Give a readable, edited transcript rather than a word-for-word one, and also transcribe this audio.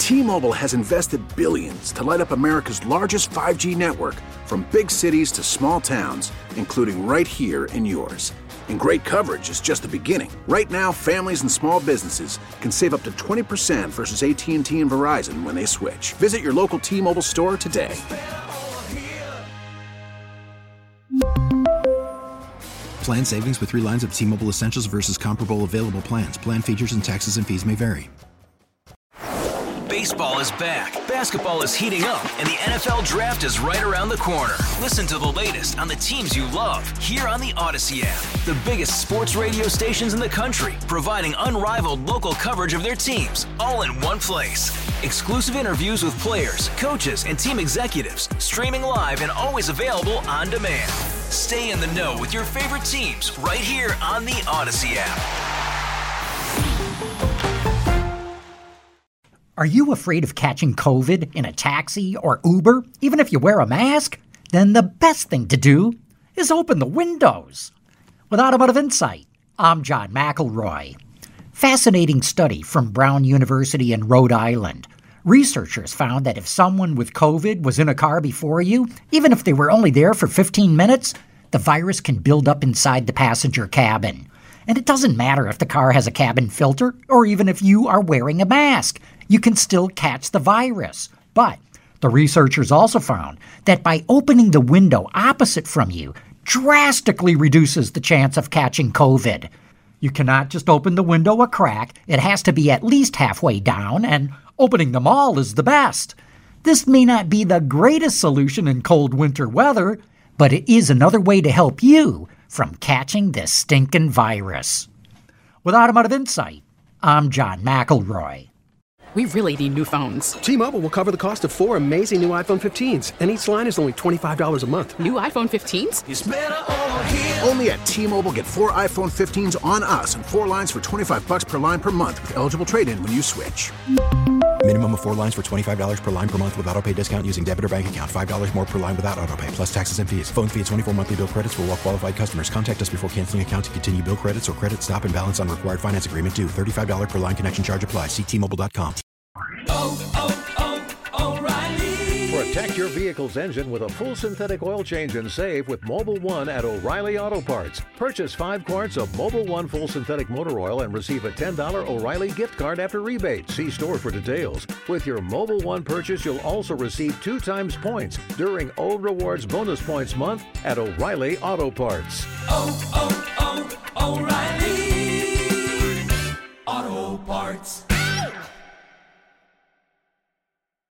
T-Mobile has invested billions to light up America's largest 5G network, from big cities to small towns, including right here in yours. And great coverage is just the beginning. Right now, families and small businesses can save up to 20% versus AT&T and Verizon when they switch. Visit your local T-Mobile store today. Plan savings with 3 lines of T-Mobile Essentials versus comparable available plans. Plan features and taxes and fees may vary. Baseball is back, basketball is heating up, and the NFL Draft is right around the corner. Listen to the latest on the teams you love here on the Odyssey app. The biggest sports radio stations in the country, providing unrivaled local coverage of their teams, all in one place. Exclusive interviews with players, coaches, and team executives, streaming live and always available on demand. Stay in the know with your favorite teams right here on the Odyssey app. Are you afraid of catching COVID in a taxi or Uber, even if you wear a mask? Then the best thing to do is open the windows. With Automotive Insight, I'm John McElroy. Fascinating study from Brown University in Rhode Island. Researchers found that if someone with COVID was in a car before you, even if they were only there for 15 minutes, the virus can build up inside the passenger cabin. And it doesn't matter if the car has a cabin filter or even if you are wearing a mask. You can still catch the virus. But the researchers also found that by opening the window opposite from you drastically reduces the chance of catching COVID. You cannot just open the window a crack. It has to be at least halfway down, and opening them all is the best. This may not be the greatest solution in cold winter weather, but it is another way to help you from catching this stinking virus. With Automotive Insight, I'm John McElroy. We really need new phones. T-Mobile will cover the cost of 4 amazing new iPhone 15s, and each line is only $25 a month. New iPhone 15s? It's better over here. Only at T-Mobile, get 4 iPhone 15s on us and 4 lines for $25 per line per month with eligible trade-in when you switch. Minimum of 4 lines for $25 per line per month with autopay discount using debit or bank account. $5 more per line without autopay, plus taxes and fees. Phone fee at 24 monthly bill credits for well-qualified customers. Contact us before canceling account to continue bill credits or credit stop and balance on required finance agreement due. $35 per line connection charge applies. See T-Mobile.com. O'Reilly. Protect your vehicle's engine with a full synthetic oil change and save with Mobil 1 at O'Reilly Auto Parts. Purchase 5 quarts of Mobil 1 full synthetic motor oil and receive a $10 O'Reilly gift card after rebate. See store for details. With your Mobil 1 purchase, you'll also receive 2 times points during O Rewards Bonus Points Month at O'Reilly Auto Parts.